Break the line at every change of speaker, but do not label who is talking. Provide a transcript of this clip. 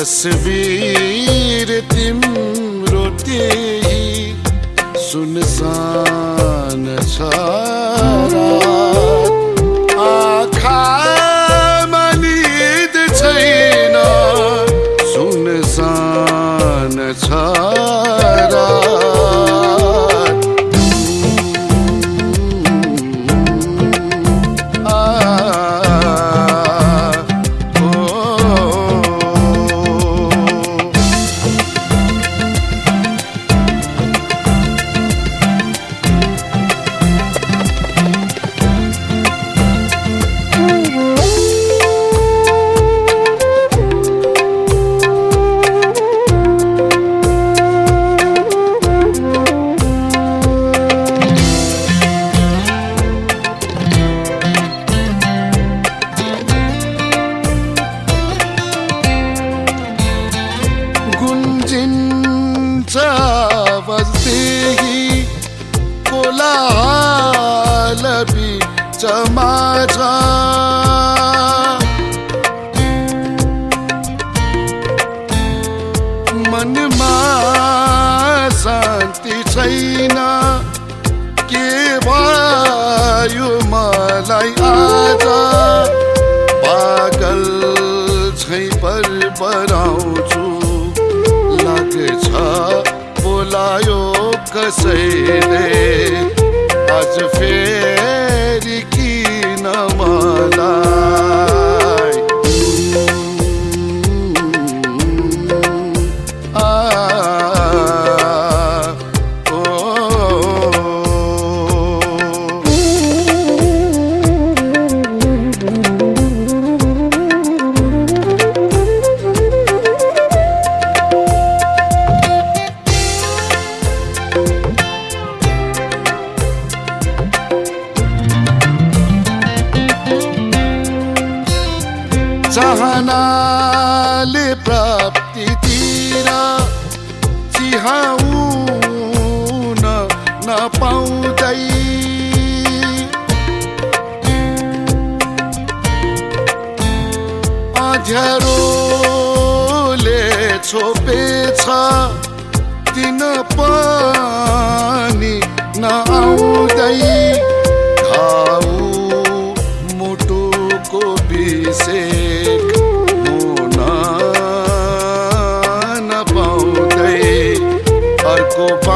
तस्वीर तिम्रो त्यही सुनसान छ आँखामा निद छैन सुनसान छ बस्ती कोलाहल बीचमा छ मनमा शान्ति छैन के भयो मलाई आज पागल छै परपराउँछु लाग्छ बोलायो कसैले आज फेरि किन मलाई चाहनाले प्राप्तितिर चिहाउन नपाउँदै अँध्यारोले छोपेछ दिन पनि नआउँदै घाउ मुटुको बिसेक हुन नपाउँदै अर्को